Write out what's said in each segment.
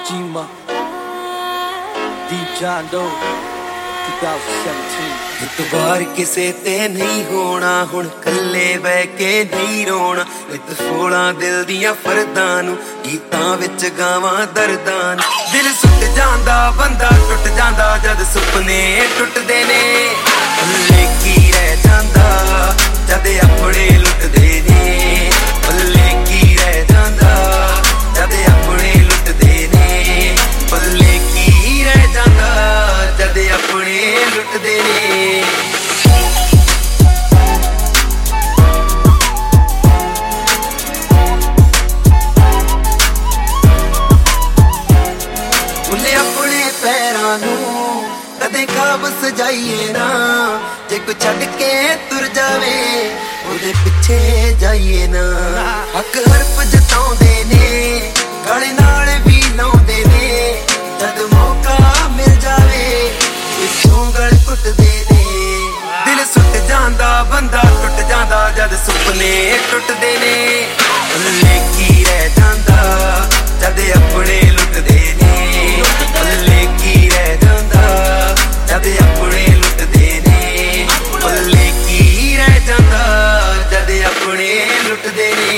Chima, Deep John Doe, 2017। ਇਤਬਾਰ ਕਿਸੇ ਤੇ ਨਹੀਂ ਹੋਣਾ, ਹੁਣ ਕੱਲੇ ਬਹਿ ਕੇ ਨਹੀਂ ਰੋਣਾ। ਨਿਤ ਫੋਲਾਂ ਦਿਲ ਦੀਆਂ ਫਰਦਾਂ ਨੂੰ ਗੀਤਾਂ ਵਿੱਚ ਗਾਵਾਂ ਦਰਦਾਂ ਨੂੰ। ਦਿਲ ਸੁੱਟ ਜਾਂਦਾ ਬੰਦਾ ਟੁੱਟ ਜਾਂਦਾ ਜਦ ਸੁਪਨੇ ਟੁੱਟਦੇ ਨੇ। ਪੱਲੇ ਕੀ ਰਹਿ ਜਾਂਦਾ ਜਦ ਆਪਣੇ ਲੁੱਟਦੇ ਨੇ। ਪੱਲੇ ਕੀ ਰਹਿ ਜਾਂਦਾ ਜਦ ਆਪਣੇ ਲੁੱਟਦੇ ਨੇ। ਪੱਲੇ ਕੀ ਰਹਿ ਜਾਂਦਾ ਜਦ ਆਪਣੇ ਲੁੱਟਦੇ ਨੇ। ਉਹਨੇ ਆਪਣੇ ਪੈਰਾਂ ਨੂੰ ਕਦੇ ਖਾਬ ਸਜਾਈਏ ਨਾ। ਜੇ ਕੋਈ ਛੱਡ ਕੇ ਤੁਰ ਜਾਵੇ ਉਹਦੇ ਪਿੱਛੇ ਜਾਈਏ ਨਾ। ਹੱਕ ਹਰਫ ਜਤਾਉਂਦੇ ਨੇ ਗਾਲੇ ਨਾਲ ਵੀ ਲਾਉਂਦੇ ਨੇ। ਜਦ ਮੌਕਾ ਮਿਲ ਜਾਵੇ ਪਿੱਛੋਂ ਗਲ ਟੁੱਟਦੇ ਨੇ। ਦਿਲ ਸੁੱਟ ਜਾਂਦਾ ਬੰਦਾ ਟੁੱਟ ਜਾਂਦਾ ਜਦ ਸੁਪਨੇ ਟੁੱਟਦੇ ਨੇ। ਪੱਲੇ ਕੀ ਰਹਿ ਜਾਂਦਾ ਜਦ ਆਪਣੇ ਲੁੱਟਦੇ ਨੇ। ਪੱਲੇ ਕੀ ਰਹਿ ਜਾਂਦਾ ਜਦ ਆਪਣੇ ਲੁੱਟਦੇ ਨੇ। ਪੱਲੇ ਕੀ ਰਹਿ ਜਾਂਦਾ ਜਦ ਆਪਣੇ ਲੁੱਟਦੇ ਨੇ।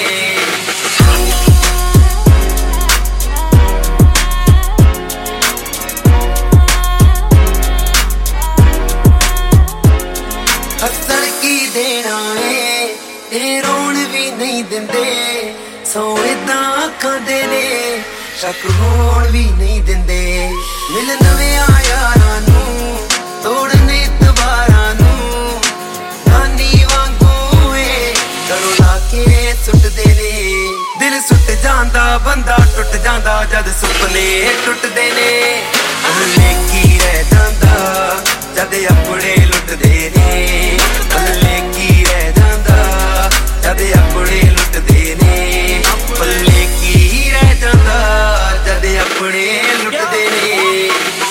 ਹੱਸਣ ਕੀ ਦੇਣਾ ਏ ਇਹ ਰੋਣ ਵੀ ਨਹੀਂ ਦਿੰਦੇ। ਸੋ ਏਦਾਂ ਖਾਂਦੇ ਨੇ ਸ਼ੱਕ ਹੋਣ ਵੀ ਨਹੀਂ ਦਿੰਦੇ। ਮਿਲ ਨਵਿਆਂ ਯਾਰਾਂ ਨੂੰ ਤੋੜਨ ਇਤਬਾਰਾਂ ਨੂੰ। ਨਾਨੀ ਵਾਂਗੂ ਏ ਘਰੋਂ ਲਾ ਕੇ ਸੁੱਟਦੇ ਨੇ। ਦਿਲ ਸੁੱਟ ਜਾਂਦਾ ਬੰਦਾ ਟੁੱਟ ਜਾਂਦਾ ਜਦ ਸੁਪਨੇ ਟੁੱਟਦੇ ਨੇ। ਪੱਲੇ ਕੀ ਰਹਿ ਜਾਂਦਾ ਜਦ ਆਪਣੇ ਲੁੱਟਦੇ ਨੇ। ਪੱਲੇ ਕੀ ਰਹਿ ਜਾਂਦਾ ਜਦ ਆਪਣੇ ਲੁੱਟਦੇ ਨੇ। ਪੱਲੇ ਕੀ ਰਹਿ ਜਾਂਦਾ ਜਦ ਆਪਣੇ ਲੁੱਟਦੇ ਨੇ।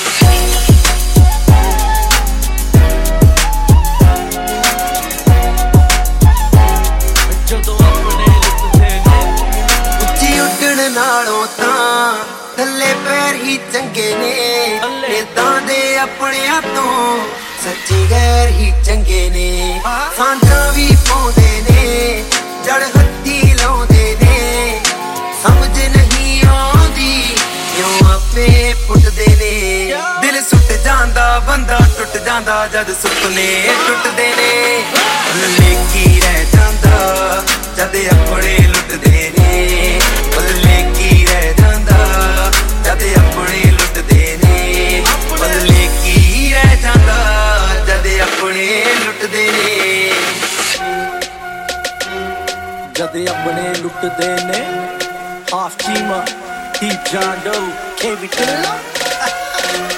ਜਦੋਂ ਆਪਣੇ ਲੁੱਟਦੇ ਨੇ। ਉੱਚੀ ਉੱਡਣ ਨਾਲੋਂ ਤਾਂ ਥੱਲੇ ਪੈਰ ਹੀ ਚੰਗੇ ਨੇ। ਏਦਾਂ ਦੇ ਆਪਣਿਆਂ ਤੋਂ ਸੱਚੀ ਗੈਰ ਹੀ ਚੰਗੇ ਨੇ। ਸਾਂਝਾਂ ਵੀ ਪਾਉਂਦੇ ਨੇ ਜੜ ਹੱਥੀ ਲਾਉਂਦੇ ਨੇ। ਸਮਝ ਨਹੀਂ ਆਉਂਦੀ ਕਿਉਂ ਆਪੇ ਪੁੱਟਦੇ ਨੇ। ਦਿਲ ਸੁੱਟ ਜਾਂਦਾ ਬੰਦਾ ਟੁੱਟ ਜਾਂਦਾ ਜਦ ਸੁਪਨੇ ਟੁੱਟਦੇ ਨੇ। ਪੱਲੇ ਕੀ ਰਹਿ ਜਾਂਦਾ ਜਦ ਆਪਣੇ ਲੁੱਟਦੇ ਨੇ। ਪੱਲੇ ਕੀ ਰਹਿ ਜਾਂਦਾ ਜਦ ਆਪਣੇ ਲੁੱਟਦੇ ਨੇ। ਪੱਲੇ ਕੀ ਰਹਿ ਜਾਂਦਾ ਜਦ ਆਪਣੇ ਲੁੱਟਦੇ ਨੇ। ਜਦ ਆਪਣੇ ਲੁੱਟਦੇ ਨੇ। ਹਾਫ Cheema, Deep John Doe, KB Killer।